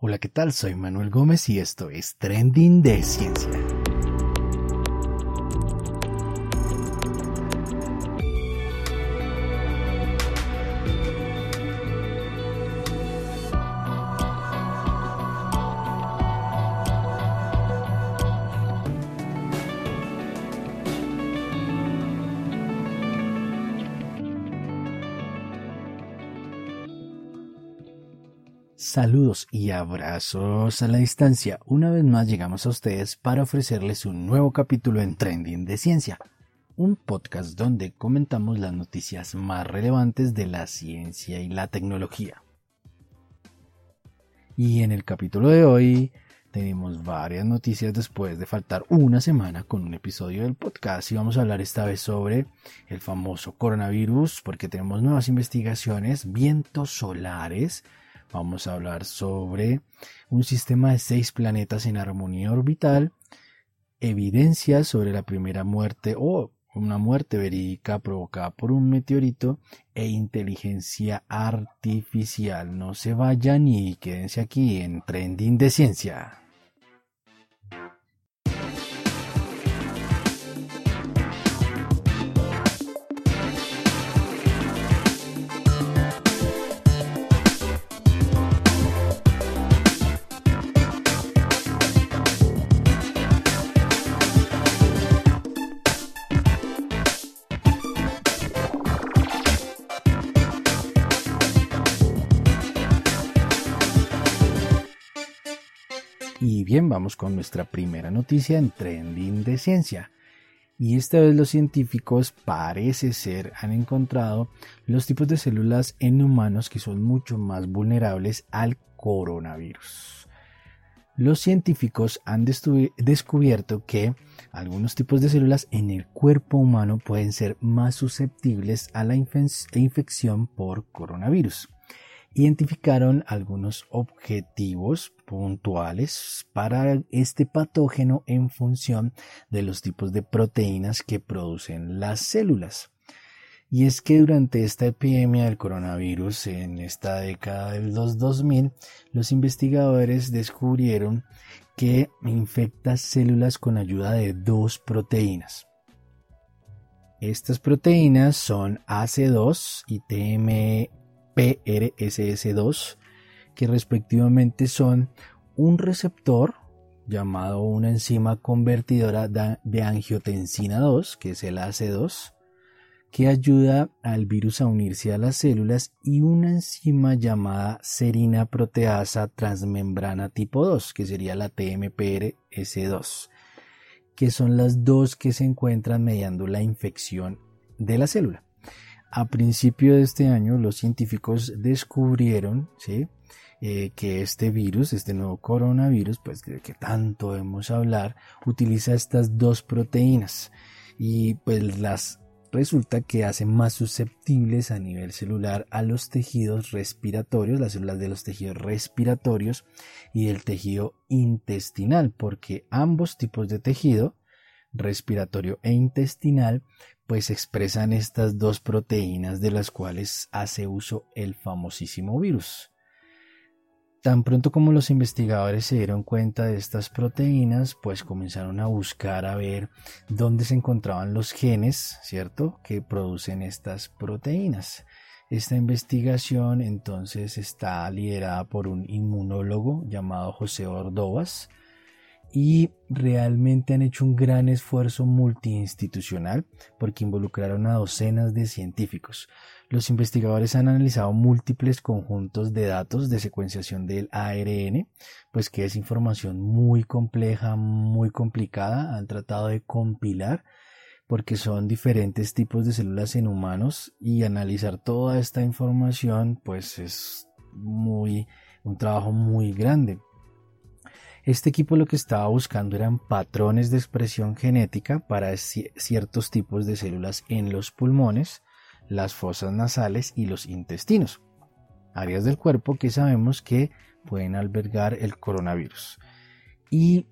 Hola, ¿qué tal? Soy Manuel Gómez y esto es Trending de Ciencia. Saludos y abrazos a la distancia. Una vez más llegamos a ustedes para ofrecerles un nuevo capítulo en Trending de Ciencia, un podcast donde comentamos las noticias más relevantes de la ciencia y la tecnología. Y en el capítulo de hoy tenemos varias noticias después de faltar una semana con un episodio del podcast y vamos a hablar esta vez sobre el famoso coronavirus porque tenemos nuevas investigaciones, vientos solares. Vamos a hablar sobre un sistema de 6 planetas en armonía orbital, evidencias sobre la primera muerte o una muerte verídica provocada por un meteorito e inteligencia artificial. No se vayan y quédense aquí en Trending de Ciencia. Y bien, vamos con nuestra primera noticia en Trending de Ciencia. Y esta vez los científicos parece ser han encontrado los tipos de células en humanos que son mucho más vulnerables al coronavirus. Los científicos han descubierto que algunos tipos de células en el cuerpo humano pueden ser más susceptibles a la infección por coronavirus. Identificaron algunos objetivos puntuales para este patógeno en función de los tipos de proteínas que producen las células. Y es que durante esta epidemia del coronavirus, en esta década del 2000, los investigadores descubrieron que infecta células con ayuda de 2 proteínas. Estas proteínas son AC2 y TMPRSS2, que respectivamente son un receptor llamado una enzima convertidora de angiotensina 2, que es el AC2, que ayuda al virus a unirse a las células, y una enzima llamada serina proteasa transmembrana tipo 2, que sería la TMPRS2, que son las dos que se encuentran mediando la infección de la célula. A principio de este año, los científicos descubrieron que este virus, este nuevo coronavirus, pues de que tanto debemos hablar, utiliza estas 2 proteínas y pues resulta que hace más susceptibles a nivel celular a los tejidos respiratorios, las células de los tejidos respiratorios y del tejido intestinal, porque ambos tipos de tejido, respiratorio e intestinal, pues expresan estas 2 proteínas de las cuales hace uso el famosísimo virus. Tan pronto como los investigadores se dieron cuenta de estas proteínas, pues comenzaron a buscar a ver dónde se encontraban los genes, ¿cierto?, que producen estas proteínas. Esta investigación entonces está liderada por un inmunólogo llamado José Ordovás y realmente han hecho un gran esfuerzo multiinstitucional porque involucraron a docenas de científicos. Los investigadores han analizado múltiples conjuntos de datos de secuenciación del ARN, pues que es información muy compleja, muy complicada. Han tratado de compilar porque son diferentes tipos de células en humanos, y analizar toda esta información pues es un trabajo muy grande. Este equipo lo que estaba buscando eran patrones de expresión genética para ciertos tipos de células en los pulmones, las fosas nasales y los intestinos, áreas del cuerpo que sabemos que pueden albergar el coronavirus. Y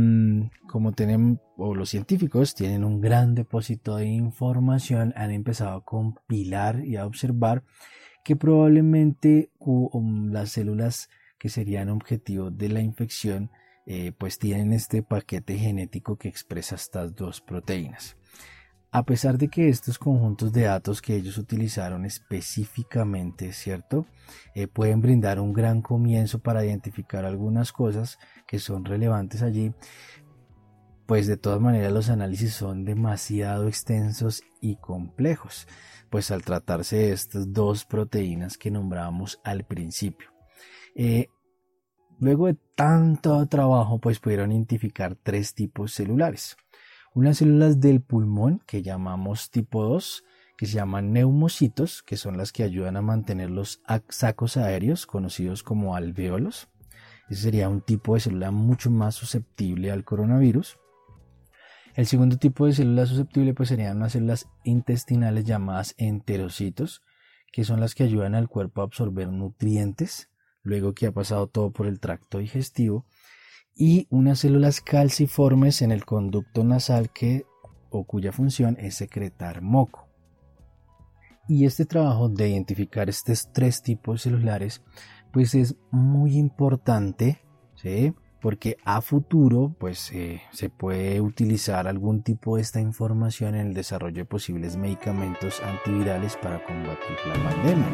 los científicos tienen un gran depósito de información, han empezado a compilar y a observar que probablemente las células que serían objetivo de la infección, pues tienen este paquete genético que expresa estas dos proteínas. A pesar de que estos conjuntos de datos que ellos utilizaron específicamente, ¿cierto? Pueden brindar un gran comienzo para identificar algunas cosas que son relevantes allí, pues de todas maneras los análisis son demasiado extensos y complejos, pues al tratarse de estas dos proteínas que nombrábamos al principio. Luego de tanto trabajo, pues pudieron identificar tres tipos celulares. Unas células del pulmón que llamamos tipo 2, que se llaman neumocitos, que son las que ayudan a mantener los sacos aéreos, conocidos como alvéolos. Ese sería un tipo de célula mucho más susceptible al coronavirus. El segundo tipo de células susceptibles pues serían unas células intestinales llamadas enterocitos, que son las que ayudan al cuerpo a absorber nutrientes, luego que ha pasado todo por el tracto digestivo, y unas células calciformes en el conducto nasal cuya función es secretar moco. Y este trabajo de identificar estos tres tipos celulares pues es muy importante, ¿sí? Porque a futuro pues se puede utilizar algún tipo de esta información en el desarrollo de posibles medicamentos antivirales para combatir la pandemia.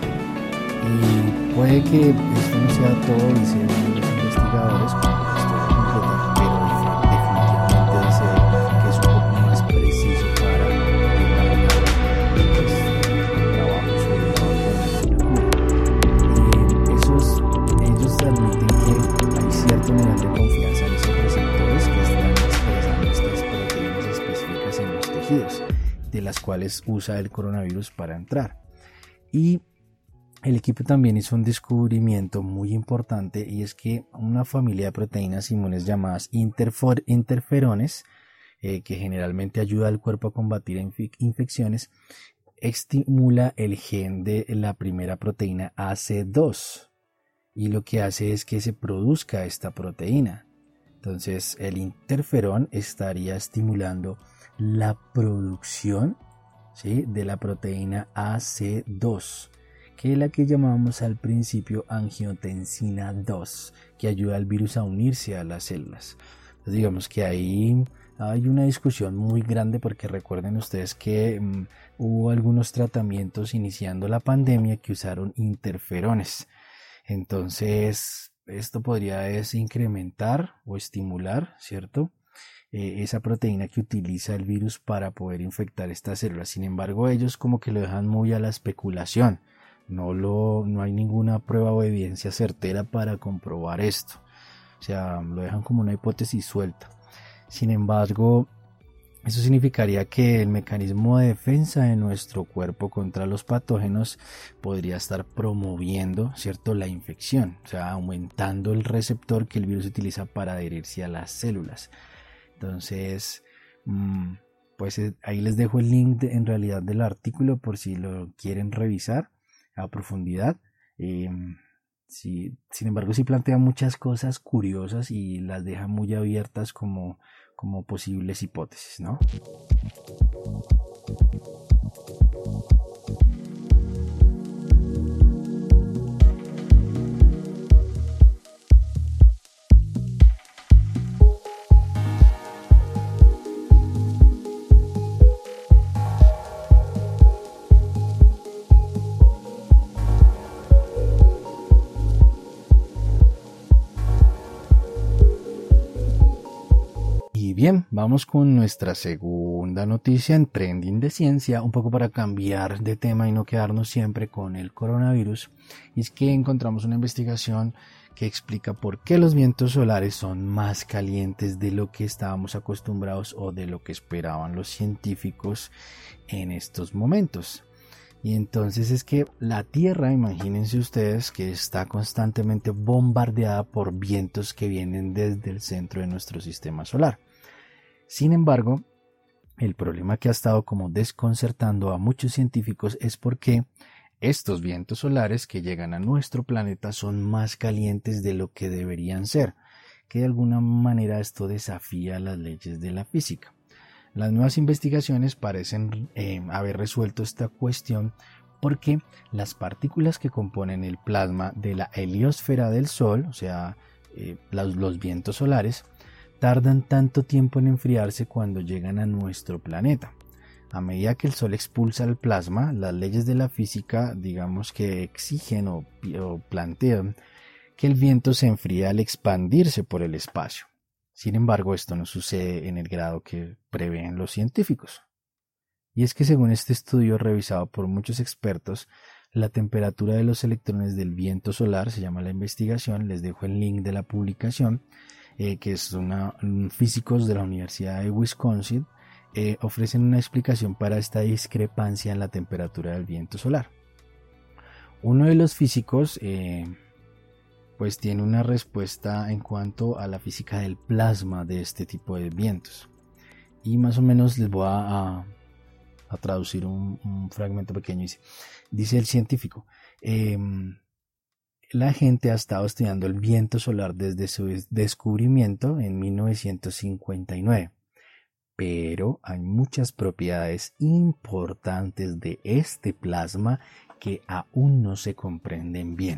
Y puede que esto no sea todo, dicen los investigadores, como la historia completa, pero definitivamente dice que es un poco más preciso para trabajos sobre todo ellos admiten que hay cierto nivel de confianza en esos receptores que están expresando estas proteínas específicas en los tejidos, de las cuales usa el coronavirus para entrar. Y el equipo también hizo un descubrimiento muy importante, y es que una familia de proteínas inmunes llamadas interferones, que generalmente ayuda al cuerpo a combatir infecciones, estimula el gen de la primera proteína AC2, y lo que hace es que se produzca esta proteína. Entonces el interferón estaría estimulando la producción, ¿sí?, de la proteína AC2, que es la que llamamos al principio angiotensina 2, que ayuda al virus a unirse a las células. Entonces digamos que ahí hay una discusión muy grande, porque recuerden ustedes que hubo algunos tratamientos iniciando la pandemia que usaron interferones. Entonces esto podría incrementar o estimular, ¿cierto?, esa proteína que utiliza el virus para poder infectar estas células. Sin embargo, ellos como que lo dejan muy a la especulación. No hay ninguna prueba o evidencia certera para comprobar esto. O sea, lo dejan como una hipótesis suelta. Sin embargo, eso significaría que el mecanismo de defensa de nuestro cuerpo contra los patógenos podría estar promoviendo, ¿cierto?, la infección, o sea, aumentando el receptor que el virus utiliza para adherirse a las células. Entonces, pues ahí les dejo el link en realidad del artículo por si lo quieren revisar a profundidad. Sí, sin embargo, sí plantea muchas cosas curiosas y las deja muy abiertas como posibles hipótesis, ¿no? Bien, vamos con nuestra segunda noticia en Trending de Ciencia, un poco para cambiar de tema y no quedarnos siempre con el coronavirus. Y es que encontramos una investigación que explica por qué los vientos solares son más calientes de lo que estábamos acostumbrados o de lo que esperaban los científicos en estos momentos. Y entonces es que la Tierra, imagínense ustedes, que está constantemente bombardeada por vientos que vienen desde el centro de nuestro sistema solar. Sin embargo, el problema que ha estado como desconcertando a muchos científicos es porque estos vientos solares que llegan a nuestro planeta son más calientes de lo que deberían ser, que de alguna manera esto desafía las leyes de la física. Las nuevas investigaciones parecen haber resuelto esta cuestión porque las partículas que componen el plasma de la heliosfera del Sol, o sea, los vientos solares, tardan tanto tiempo en enfriarse cuando llegan a nuestro planeta. A medida que el Sol expulsa el plasma, las leyes de la física, digamos que exigen o plantean que el viento se enfría al expandirse por el espacio. Sin embargo, esto no sucede en el grado que prevén los científicos. Y es que según este estudio revisado por muchos expertos, la temperatura de los electrones del viento solar, se llama la investigación, les dejo el link de la publicación, que es físicos de la Universidad de Wisconsin, ofrecen una explicación para esta discrepancia en la temperatura del viento solar. Uno de los físicos pues tiene una respuesta en cuanto a la física del plasma de este tipo de vientos. Y más o menos les voy a traducir un fragmento pequeño. Dice el científico, la gente ha estado estudiando el viento solar desde su descubrimiento en 1959. Pero hay muchas propiedades importantes de este plasma que aún no se comprenden bien.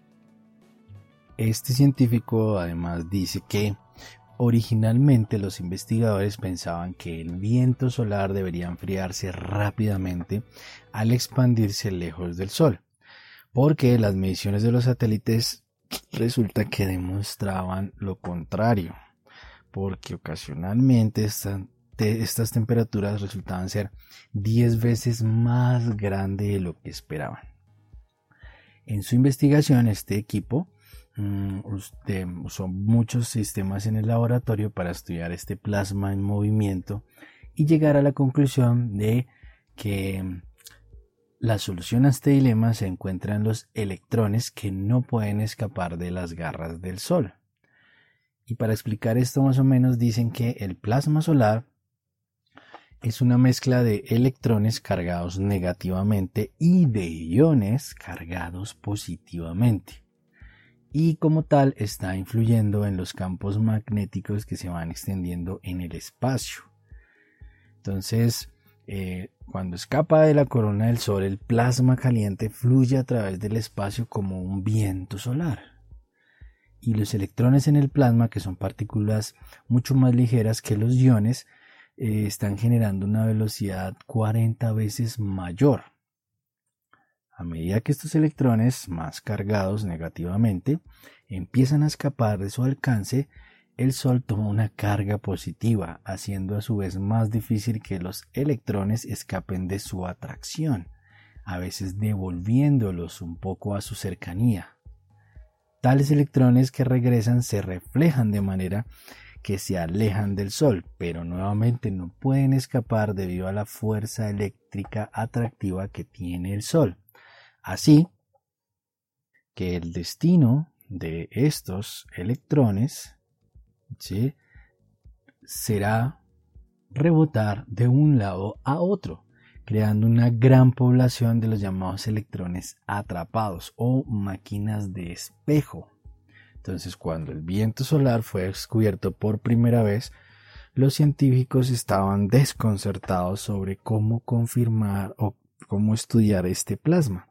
Este científico además dice que originalmente los investigadores pensaban que el viento solar debería enfriarse rápidamente al expandirse lejos del Sol, porque las mediciones de los satélites resulta que demostraban lo contrario, porque ocasionalmente estas temperaturas resultaban ser 10 veces más grandes de lo que esperaban. En su investigación, este equipo usó muchos sistemas en el laboratorio para estudiar este plasma en movimiento y llegar a la conclusión de que la solución a este dilema se encuentra en los electrones que no pueden escapar de las garras del Sol. Y para explicar esto más o menos dicen que el plasma solar es una mezcla de electrones cargados negativamente y de iones cargados positivamente. Y como tal está influyendo en los campos magnéticos que se van extendiendo en el espacio. Entonces, cuando escapa de la corona del Sol, el plasma caliente fluye a través del espacio como un viento solar. Y los electrones en el plasma, que son partículas mucho más ligeras que los iones, están generando una velocidad 40 veces mayor. A medida que estos electrones, más cargados negativamente, empiezan a escapar de su alcance, el Sol toma una carga positiva, haciendo a su vez más difícil que los electrones escapen de su atracción, a veces devolviéndolos un poco a su cercanía. Tales electrones que regresan se reflejan de manera que se alejan del Sol, pero nuevamente no pueden escapar debido a la fuerza eléctrica atractiva que tiene el Sol. Así que el destino de estos electrones, ¿sí?, será rebotar de un lado a otro, creando una gran población de los llamados electrones atrapados o máquinas de espejo. Entonces, cuando el viento solar fue descubierto por primera vez, los científicos estaban desconcertados sobre cómo confirmar o cómo estudiar este plasma.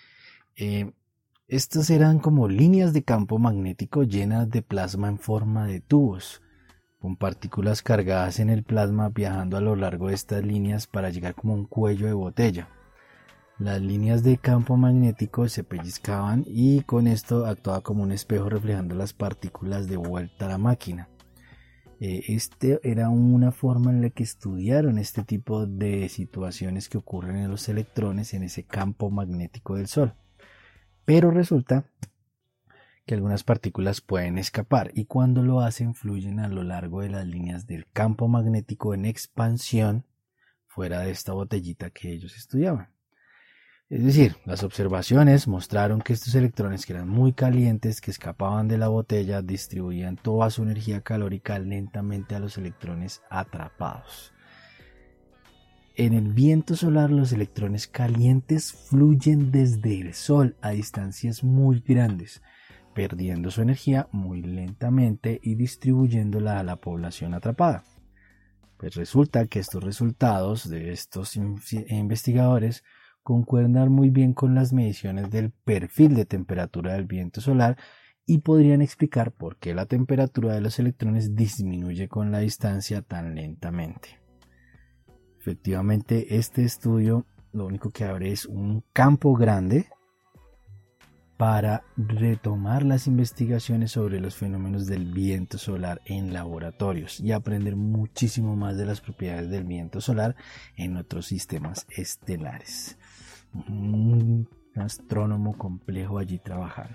Estas eran como líneas de campo magnético llenas de plasma en forma de tubos, con partículas cargadas en el plasma viajando a lo largo de estas líneas para llegar como un cuello de botella. Las líneas de campo magnético se pellizcaban y con esto actuaba como un espejo reflejando las partículas de vuelta a la máquina. Este era una forma en la que estudiaron este tipo de situaciones que ocurren en los electrones en ese campo magnético del Sol. Pero resulta que algunas partículas pueden escapar y cuando lo hacen fluyen a lo largo de las líneas del campo magnético en expansión fuera de esta botellita que ellos estudiaban. Es decir, las observaciones mostraron que estos electrones, que eran muy calientes, que escapaban de la botella, distribuían toda su energía calórica lentamente a los electrones atrapados. En el viento solar, los electrones calientes fluyen desde el Sol a distancias muy grandes, perdiendo su energía muy lentamente y distribuyéndola a la población atrapada. Pues resulta que estos resultados de estos investigadores concuerdan muy bien con las mediciones del perfil de temperatura del viento solar y podrían explicar por qué la temperatura de los electrones disminuye con la distancia tan lentamente. Efectivamente, este estudio lo único que abre es un campo grande para retomar las investigaciones sobre los fenómenos del viento solar en laboratorios y aprender muchísimo más de las propiedades del viento solar en otros sistemas estelares. Un astrónomo complejo allí trabajando.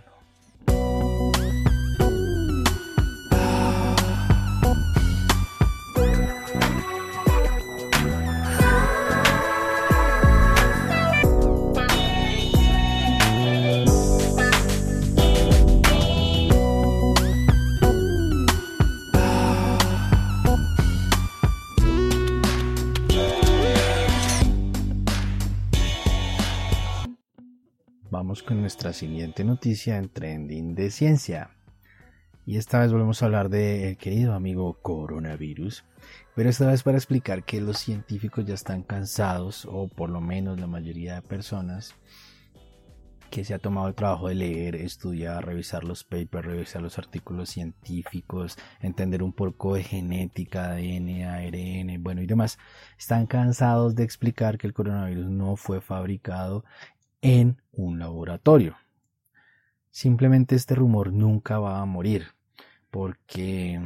Vamos con nuestra siguiente noticia en Trending de Ciencia. Y esta vez volvemos a hablar del querido amigo coronavirus, pero esta vez para explicar que los científicos ya están cansados, o por lo menos la mayoría de personas que se ha tomado el trabajo de leer, estudiar, revisar los papers, revisar los artículos científicos, entender un poco de genética, ADN, ARN, bueno y demás, están cansados de explicar que el coronavirus no fue fabricado en un laboratorio. Simplemente este rumor nunca va a morir, porque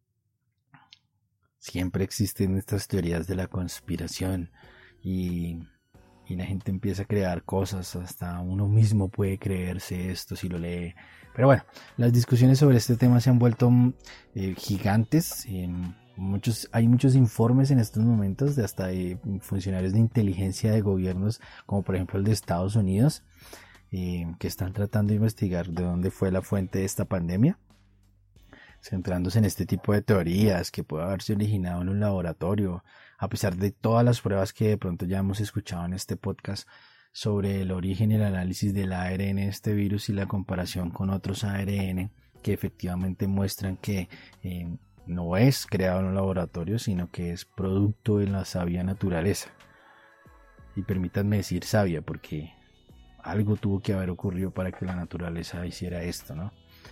siempre existen estas teorías de la conspiración y la gente empieza a crear cosas, hasta uno mismo puede creerse esto si lo lee. Pero bueno, las discusiones sobre este tema se han vuelto gigantes. Hay muchos informes en estos momentos de hasta funcionarios de inteligencia de gobiernos, como por ejemplo el de Estados Unidos, que están tratando de investigar de dónde fue la fuente de esta pandemia, centrándose en este tipo de teorías que puede haberse originado en un laboratorio, a pesar de todas las pruebas que de pronto ya hemos escuchado en este podcast sobre el origen y el análisis del ARN de este virus y la comparación con otros ARN que efectivamente muestran que no es creado en un laboratorio, sino que es producto de la sabia naturaleza. Y permítanme decir sabia, porque algo tuvo que haber ocurrido para que la naturaleza hiciera esto, ¿no?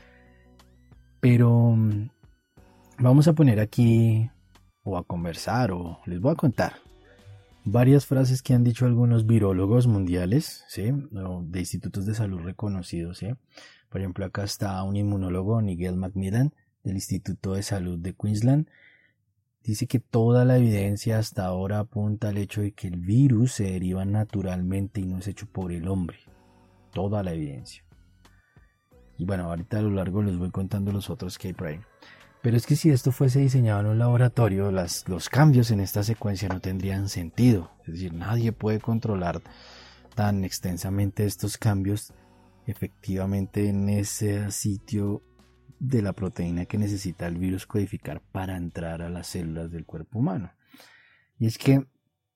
Pero vamos a poner aquí, o a conversar, o les voy a contar varias frases que han dicho algunos virólogos mundiales, ¿sí? O de institutos de salud reconocidos, ¿sí? Por ejemplo, acá está un inmunólogo, Nigel Macmillan, del Instituto de Salud de Queensland. Dice que toda la evidencia hasta ahora apunta al hecho de que el virus se deriva naturalmente y no es hecho por el hombre. Toda la evidencia. Y bueno, ahorita a lo largo les voy contando los otros que hay por ahí. Pero es que si esto fuese diseñado en un laboratorio, los cambios en esta secuencia no tendrían sentido. Es decir, nadie puede controlar tan extensamente estos cambios efectivamente en ese sitio de la proteína que necesita el virus codificar para entrar a las células del cuerpo humano. Y es que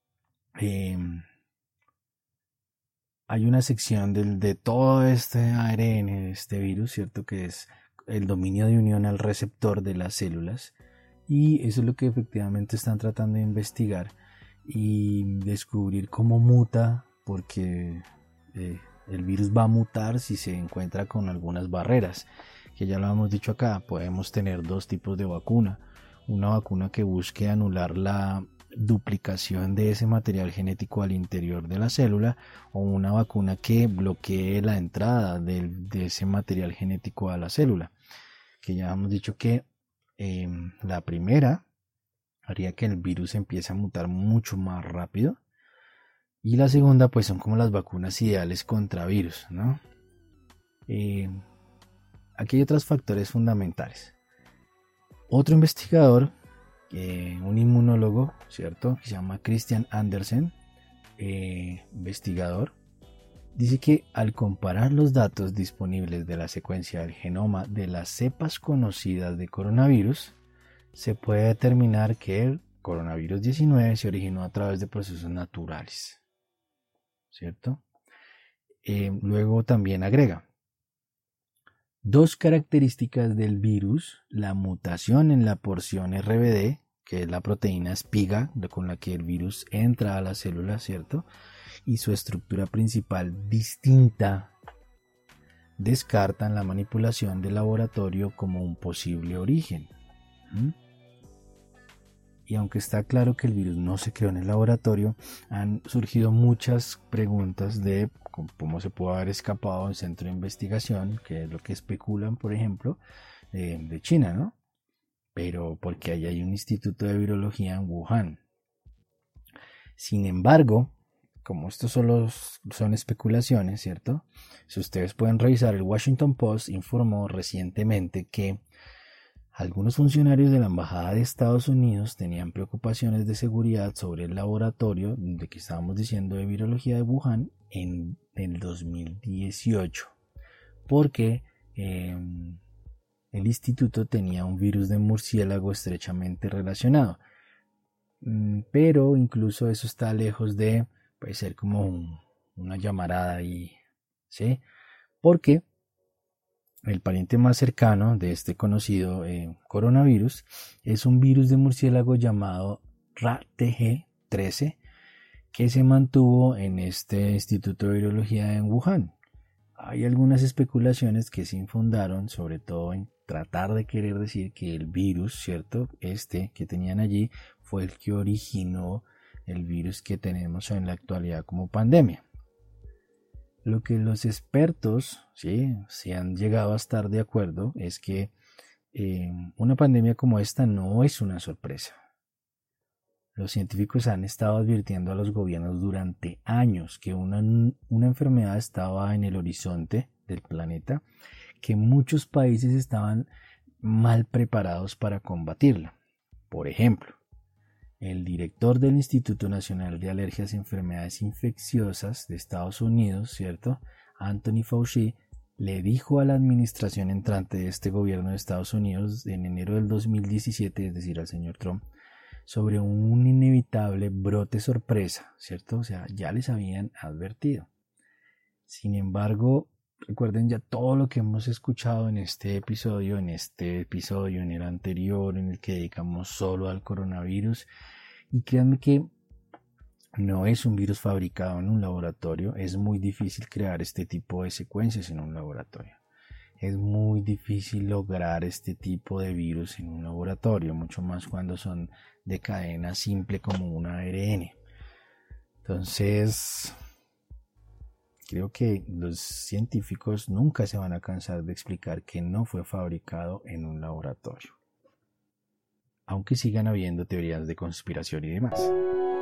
hay una sección de todo este ARN, de este virus, ¿cierto? Que es el dominio de unión al receptor de las células. Y eso es lo que efectivamente están tratando de investigar y descubrir cómo muta, porque el virus va a mutar si se encuentra con algunas barreras. Que ya lo hemos dicho acá, podemos tener dos tipos de vacuna. Una vacuna que busque anular la duplicación de ese material genético al interior de la célula, o una vacuna que bloquee la entrada de ese material genético a la célula. Que ya hemos dicho que la primera haría que el virus empiece a mutar mucho más rápido, y la segunda pues son como las vacunas ideales contra virus, ¿no? Aquí hay otros factores fundamentales. Otro investigador, un inmunólogo, ¿cierto? Que se llama Christian Andersen, investigador, dice que al comparar los datos disponibles de la secuencia del genoma de las cepas conocidas de coronavirus, se puede determinar que el coronavirus 19 se originó a través de procesos naturales, ¿cierto? Luego también agrega: dos características del virus, la mutación en la porción RBD, que es la proteína espiga con la que el virus entra a la célula, ¿cierto? y su estructura principal distinta, descartan la manipulación del laboratorio como un posible origen. Y aunque está claro que el virus no se creó en el laboratorio, han surgido muchas preguntas de cómo se pudo haber escapado del centro de investigación, que es lo que especulan, por ejemplo, de China, ¿no? Pero porque ahí hay un instituto de virología en Wuhan. Sin embargo, como esto solo son especulaciones, ¿cierto? Si ustedes pueden revisar, el Washington Post informó recientemente que algunos funcionarios de la Embajada de Estados Unidos tenían preocupaciones de seguridad sobre el laboratorio de que estábamos diciendo de virología de Wuhan en el 2018, porque el instituto tenía un virus de murciélago estrechamente relacionado. Pero incluso eso está lejos de ser como una llamarada ahí, ¿sí? Porque el pariente más cercano de este conocido coronavirus es un virus de murciélago llamado RATG13 que se mantuvo en este Instituto de Virología en Wuhan. Hay algunas especulaciones que se infundaron, sobre todo en tratar de querer decir que el virus, ¿cierto? Este que tenían allí fue el que originó el virus que tenemos en la actualidad como pandemia. Lo que los expertos, ¿sí?, se han llegado a estar de acuerdo es que una pandemia como esta no es una sorpresa. Los científicos han estado advirtiendo a los gobiernos durante años que una enfermedad estaba en el horizonte del planeta, que muchos países estaban mal preparados para combatirla. Por ejemplo, el director del Instituto Nacional de Alergias y Enfermedades Infecciosas de Estados Unidos, ¿cierto?, Anthony Fauci, le dijo a la administración entrante de este gobierno de Estados Unidos en enero del 2017, es decir, al señor Trump, sobre un inevitable brote sorpresa, ¿cierto? O sea, ya les habían advertido. Sin embargo, recuerden ya todo lo que hemos escuchado en este episodio, en el anterior, en el que dedicamos solo al coronavirus. Y créanme que no es un virus fabricado en un laboratorio. Es muy difícil crear este tipo de secuencias en un laboratorio. Es muy difícil lograr este tipo de virus en un laboratorio, mucho más cuando son de cadena simple como un ARN. Entonces, creo que los científicos nunca se van a cansar de explicar que no fue fabricado en un laboratorio, aunque sigan habiendo teorías de conspiración y demás.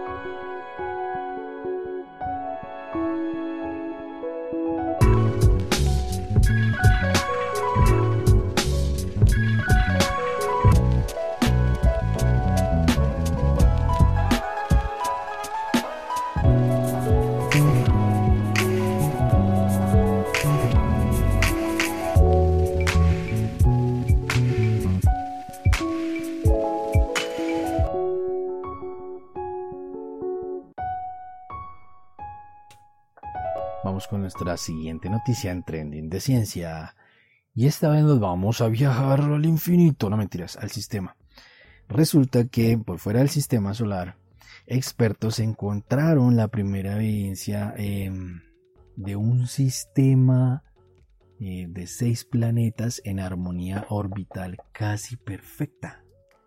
Vamos con nuestra siguiente noticia en Trending de Ciencia. Y esta vez nos vamos a viajar al infinito, no mentiras, al sistema. Resulta que por fuera del sistema solar, expertos encontraron la primera evidencia de un sistema de 6 planetas en armonía orbital casi perfecta.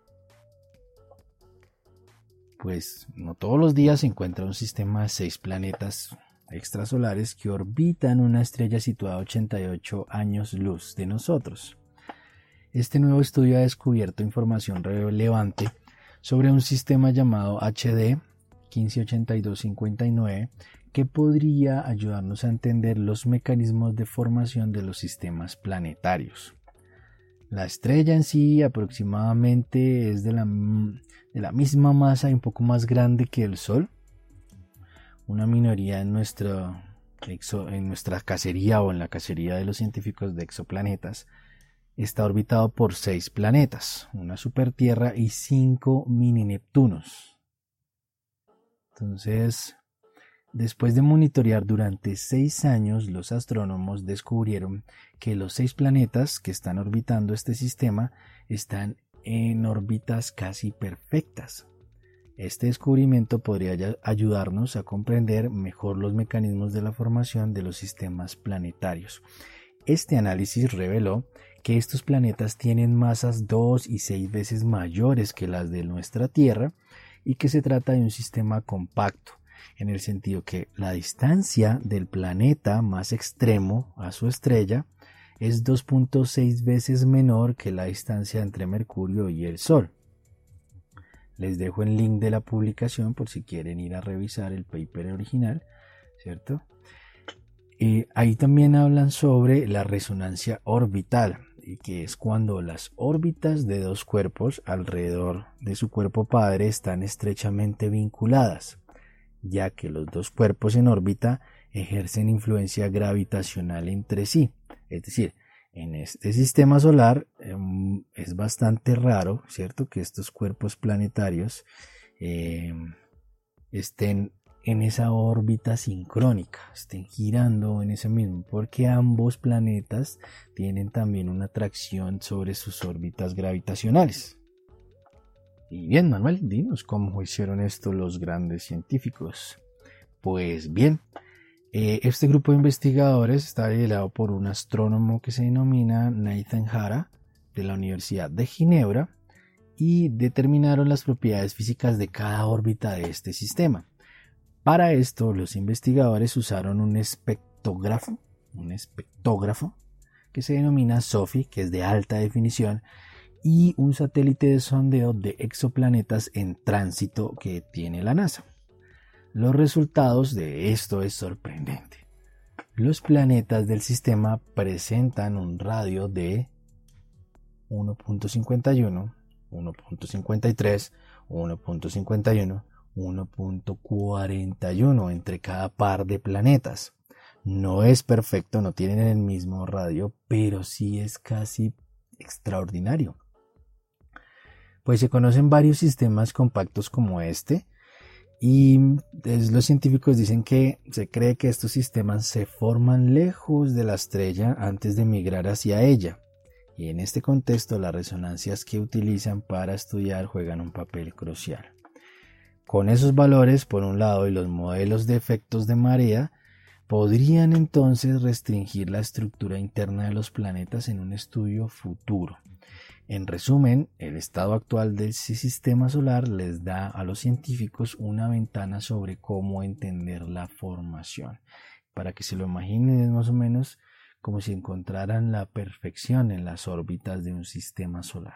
Pues no todos los días se encuentra un sistema de 6 planetas extrasolares que orbitan una estrella situada a 88 años luz de nosotros. Este nuevo estudio ha descubierto información relevante sobre un sistema llamado HD 158259 que podría ayudarnos a entender los mecanismos de formación de los sistemas planetarios. La estrella en sí aproximadamente es de la misma masa y un poco más grande que el Sol. Una minoría en nuestra cacería o en la cacería de los científicos de exoplanetas está orbitado por 6 planetas, una supertierra y 5 mini Neptunos. Entonces, después de monitorear durante 6 años, los astrónomos descubrieron que los 6 planetas que están orbitando este sistema están en órbitas casi perfectas. Este descubrimiento podría ayudarnos a comprender mejor los mecanismos de la formación de los sistemas planetarios. Este análisis reveló que estos planetas tienen masas 2 y 6 veces mayores que las de nuestra Tierra y que se trata de un sistema compacto, en el sentido que la distancia del planeta más extremo a su estrella es 2.6 veces menor que la distancia entre Mercurio y el Sol. Les dejo el link de la publicación por si quieren ir a revisar el paper original, ¿cierto? Ahí también hablan sobre la resonancia orbital, que es cuando las órbitas de dos cuerpos alrededor de su cuerpo padre están estrechamente vinculadas, ya que los dos cuerpos en órbita ejercen influencia gravitacional entre sí. Es decir, en este sistema solar es bastante raro, ¿cierto?, que estos cuerpos planetarios estén en esa órbita sincrónica, estén girando en ese mismo, porque ambos planetas tienen también una atracción sobre sus órbitas gravitacionales. Y bien, Manuel, dinos cómo hicieron esto los grandes científicos. Pues bien, este grupo de investigadores está liderado por un astrónomo que se denomina Nathan Hara, de la Universidad de Ginebra, y determinaron las propiedades físicas de cada órbita de este sistema. Para esto, los investigadores usaron un espectrógrafo que se denomina SOFI, que es de alta definición, y un satélite de sondeo de exoplanetas en tránsito que tiene la NASA. Los resultados de esto es sorprendente. Los planetas del sistema presentan un radio de 1.51, 1.53, 1.51, 1.41 entre cada par de planetas. No es perfecto, no tienen el mismo radio, pero sí es casi extraordinario. Pues se conocen varios sistemas compactos como este, y los científicos dicen que se cree que estos sistemas se forman lejos de la estrella antes de migrar hacia ella. Y en este contexto, las resonancias que utilizan para estudiar juegan un papel crucial. Con esos valores, por un lado, y los modelos de efectos de marea, podrían entonces restringir la estructura interna de los planetas en un estudio futuro. En resumen, el estado actual del sistema solar les da a los científicos una ventana sobre cómo entender la formación. Para que se lo imaginen, es más o menos como si encontraran la perfección en las órbitas de un sistema solar.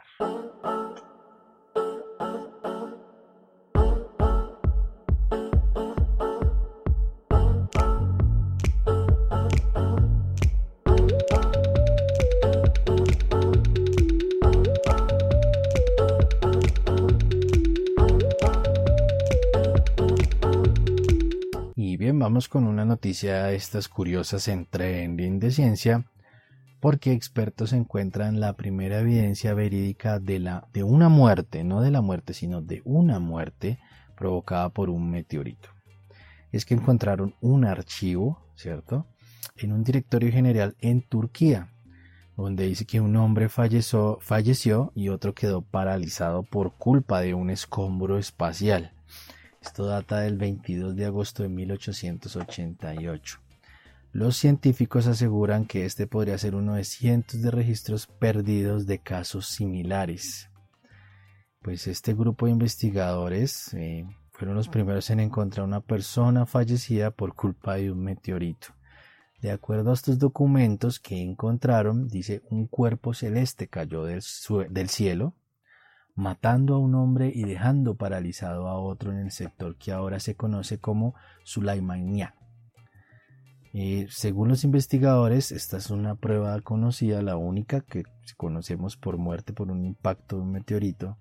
Bien, vamos con una noticia de estas curiosas en Trending de Ciencia, porque expertos encuentran la primera evidencia verídica de una muerte, no de la muerte, sino de una muerte provocada por un meteorito. Es que encontraron un archivo, ¿cierto?, en un directorio general en Turquía, donde dice que un hombre falleció y otro quedó paralizado por culpa de un escombro espacial. Esto data del 22 de agosto de 1888. Los científicos aseguran que este podría ser uno de cientos de registros perdidos de casos similares. Pues este grupo de investigadores fueron los primeros en encontrar una persona fallecida por culpa de un meteorito. De acuerdo a estos documentos que encontraron, dice, un cuerpo celeste cayó del cielo, matando a un hombre y dejando paralizado a otro en el sector que ahora se conoce como Sulaymaniyah. Según los investigadores, esta es una prueba conocida, la única que conocemos por muerte por un impacto de un meteorito.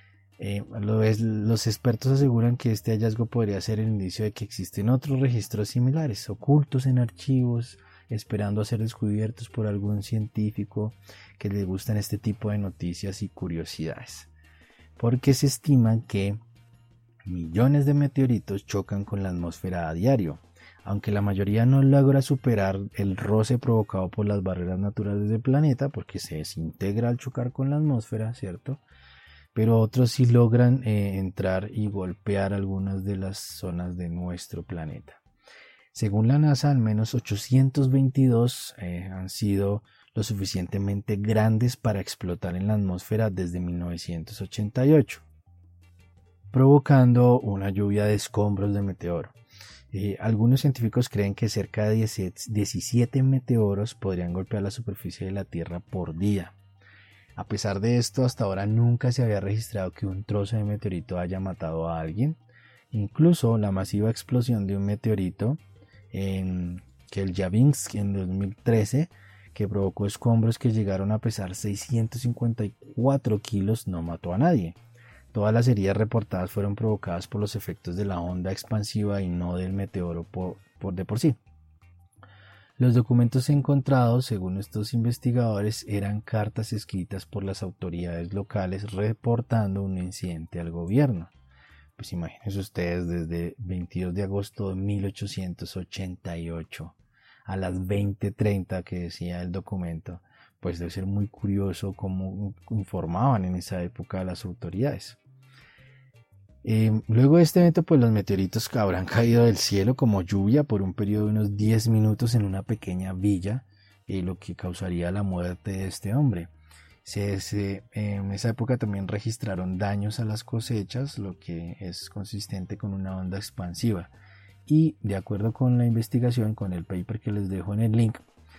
Los expertos aseguran que este hallazgo podría ser el indicio de que existen otros registros similares, ocultos en archivos, esperando a ser descubiertos por algún científico que le gustan este tipo de noticias y curiosidades. Porque se estima que millones de meteoritos chocan con la atmósfera a diario, aunque la mayoría no logra superar el roce provocado por las barreras naturales del planeta, porque se desintegra al chocar con la atmósfera, ¿cierto? pero otros sí logran entrar y golpear algunas de las zonas de nuestro planeta. Según la NASA, al menos 822 han sido lo suficientemente grandes para explotar en la atmósfera desde 1988, provocando una lluvia de escombros de meteoro. Algunos científicos creen que cerca de 17 meteoros podrían golpear la superficie de la Tierra por día. A pesar de esto, hasta ahora nunca se había registrado que un trozo de meteorito haya matado a alguien. Incluso la masiva explosión de un meteorito que el Yavin en 2013, que provocó escombros que llegaron a pesar 654 kilos, no mató a nadie. Todas las heridas reportadas fueron provocadas por los efectos de la onda expansiva y no del meteoro de por sí. Los documentos encontrados, según estos investigadores, eran cartas escritas por las autoridades locales reportando un incidente al gobierno. Pues imagínense ustedes, desde 22 de agosto de 1888 a las 20:30 que decía el documento, pues debe ser muy curioso cómo informaban en esa época las autoridades. Luego de este evento, pues los meteoritos habrán caído del cielo como lluvia por un periodo de unos 10 minutos en una pequeña villa, lo que causaría la muerte de este hombre. En esa época también registraron daños a las cosechas, lo que es consistente con una onda expansiva. Y de acuerdo con la investigación, con el paper que les dejo en el link,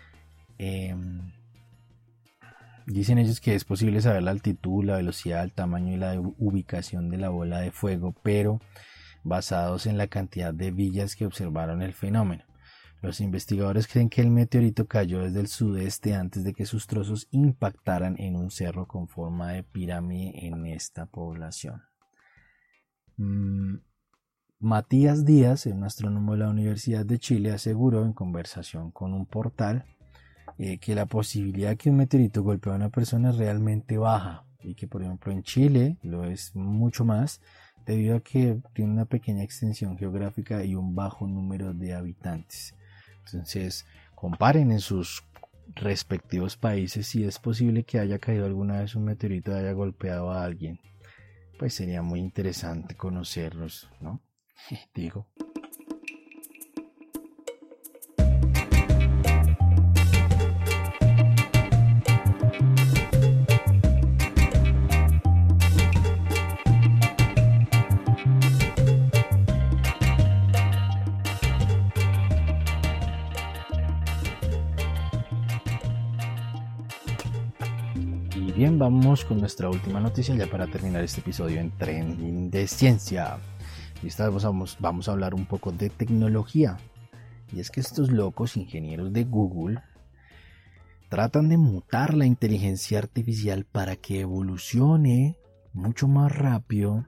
dicen ellos que es posible saber la altitud, la velocidad, el tamaño y la ubicación de la bola de fuego, pero basados en la cantidad de villas que observaron el fenómeno. Los investigadores creen que el meteorito cayó desde el sudeste antes de que sus trozos impactaran en un cerro con forma de pirámide en esta población. Matías Díaz, un astrónomo de la Universidad de Chile, aseguró en conversación con un portal que la posibilidad de que un meteorito golpee a una persona es realmente baja y que, por ejemplo, en Chile lo es mucho más debido a que tiene una pequeña extensión geográfica y un bajo número de habitantes. Entonces, comparen en sus respectivos países si es posible que haya caído alguna vez un meteorito y haya golpeado a alguien. Pues sería muy interesante conocerlos, ¿no? Digo. Y bien, vamos con nuestra última noticia ya para terminar este episodio en Trending de Ciencia. Y esta vez vamos a hablar un poco de tecnología. Y es que estos locos ingenieros de Google tratan de mutar la inteligencia artificial para que evolucione mucho más rápido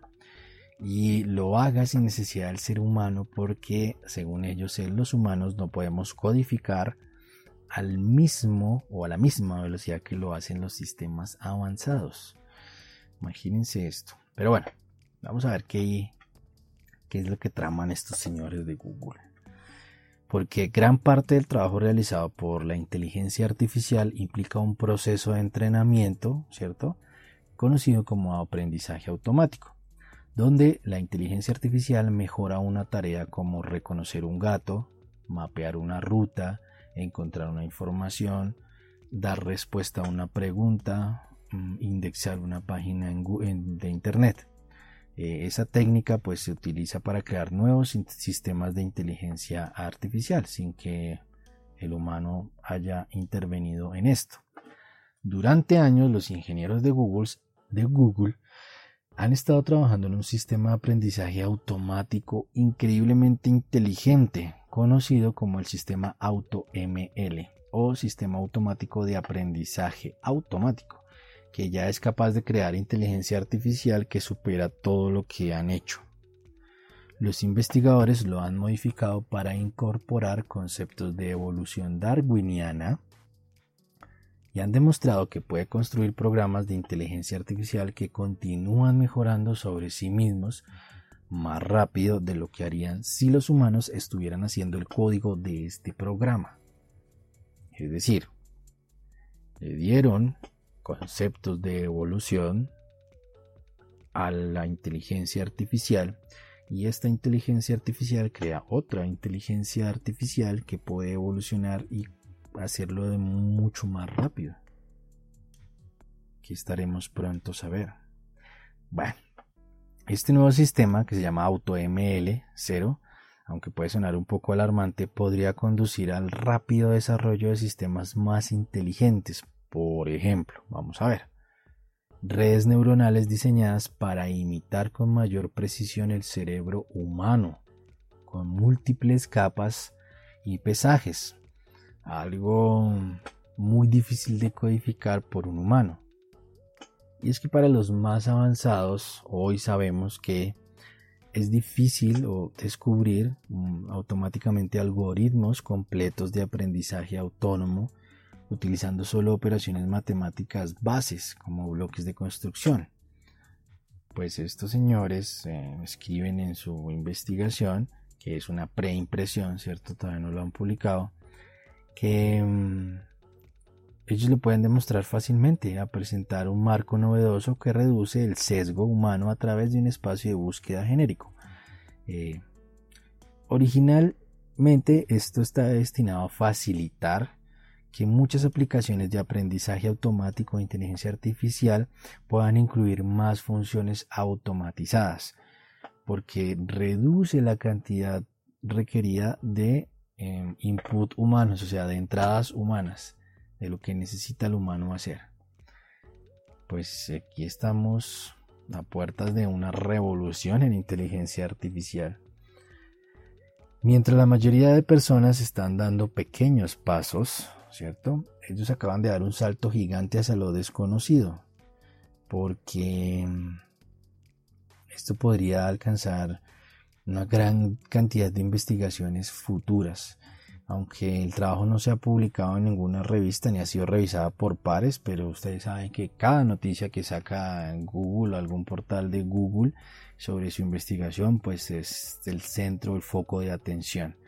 y lo haga sin necesidad del ser humano, porque según ellos los humanos no podemos codificar al mismo o a la misma velocidad que lo hacen los sistemas avanzados. Imagínense esto. Pero bueno, vamos a ver qué es lo que traman estos señores de Google. Porque gran parte del trabajo realizado por la inteligencia artificial implica un proceso de entrenamiento, ¿cierto? Conocido como aprendizaje automático, donde la inteligencia artificial mejora una tarea como reconocer un gato, mapear una ruta, encontrar una información, dar respuesta a una pregunta, indexar una página de internet. Esa técnica pues se utiliza para crear nuevos sistemas de inteligencia artificial sin que el humano haya intervenido en esto. Durante años los ingenieros de Google han estado trabajando en un sistema de aprendizaje automático increíblemente inteligente, conocido como el sistema AutoML o sistema automático de aprendizaje automático, que ya es capaz de crear inteligencia artificial que supera todo lo que han hecho. Los investigadores lo han modificado para incorporar conceptos de evolución darwiniana y han demostrado que puede construir programas de inteligencia artificial que continúan mejorando sobre sí mismos más rápido de lo que harían si los humanos estuvieran haciendo el código de este programa. Es decir, le dieron conceptos de evolución a la inteligencia artificial, y esta inteligencia artificial crea otra inteligencia artificial que puede evolucionar y hacerlo de mucho más rápido, que estaremos pronto a ver. Bueno, este nuevo sistema, que se llama AutoML 0, aunque puede sonar un poco alarmante, podría conducir al rápido desarrollo de sistemas más inteligentes. Por ejemplo, vamos a ver, redes neuronales diseñadas para imitar con mayor precisión el cerebro humano, con múltiples capas y pesajes, algo muy difícil de codificar por un humano. Y es que para los más avanzados, hoy sabemos que es difícil descubrir automáticamente algoritmos completos de aprendizaje autónomo utilizando solo operaciones matemáticas bases como bloques de construcción. Pues estos señores escriben en su investigación, que es una preimpresión, ¿cierto? Todavía no lo han publicado, que ellos lo pueden demostrar fácilmente a presentar un marco novedoso que reduce el sesgo humano a través de un espacio de búsqueda genérico. Originalmente esto está destinado a facilitar que muchas aplicaciones de aprendizaje automático e inteligencia artificial puedan incluir más funciones automatizadas, porque reduce la cantidad requerida de input humanos, o sea, de entradas humanas, de lo que necesita el humano hacer. Pues aquí estamos a puertas de una revolución en inteligencia artificial. Mientras la mayoría de personas están dando pequeños pasos, ¿cierto? Ellos acaban de dar un salto gigante hacia lo desconocido, porque esto podría alcanzar una gran cantidad de investigaciones futuras, aunque el trabajo no se ha publicado en ninguna revista ni ha sido revisada por pares, pero ustedes saben que cada noticia que saca en Google, algún portal de Google sobre su investigación, pues es el centro, el foco de atención.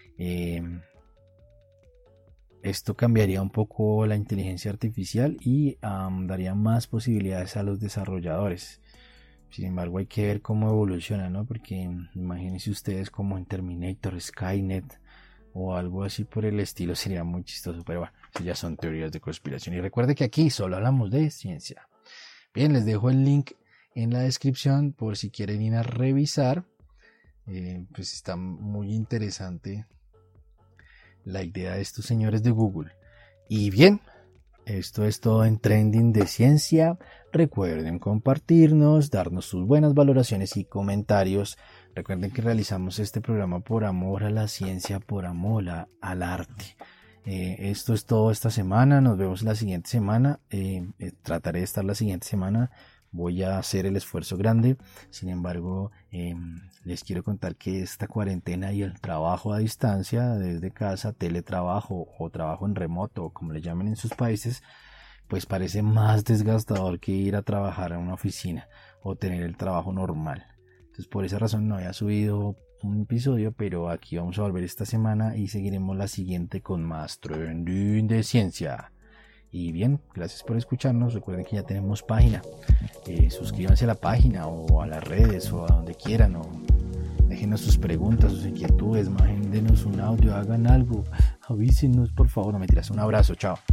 Esto cambiaría un poco la inteligencia artificial y daría más posibilidades a los desarrolladores. Sin embargo, hay que ver cómo evoluciona, ¿no? Porque imagínense ustedes como en Terminator, Skynet o algo así por el estilo, sería muy chistoso. Pero bueno, eso ya son teorías de conspiración. Y recuerde que aquí solo hablamos de ciencia. Bien, les dejo el link en la descripción por si quieren ir a revisar. Pues está muy interesante la idea de estos señores de Google. Y bien, esto es todo en Trending de Ciencia. Recuerden compartirnos, darnos sus buenas valoraciones y comentarios. Recuerden que realizamos este programa por amor a la ciencia, por amor al arte. Esto es todo esta semana. Nos vemos la siguiente semana. Trataré de estar la siguiente semana. Voy a hacer el esfuerzo grande. Sin embargo, les quiero contar que esta cuarentena y el trabajo a distancia desde casa, teletrabajo o trabajo en remoto, como le llamen en sus países, pues parece más desgastador que ir a trabajar a una oficina o tener el trabajo normal. Entonces por esa razón no había subido un episodio, pero aquí vamos a volver esta semana y seguiremos la siguiente con más Trending de Ciencia. Y bien, gracias por escucharnos. Recuerden que ya tenemos página. Suscríbanse a la página o a las redes o a donde quieran. O déjenos sus preguntas, sus inquietudes. Mándenos un audio, hagan algo. Avísenos, por favor. No mentiras. Un abrazo. Chao.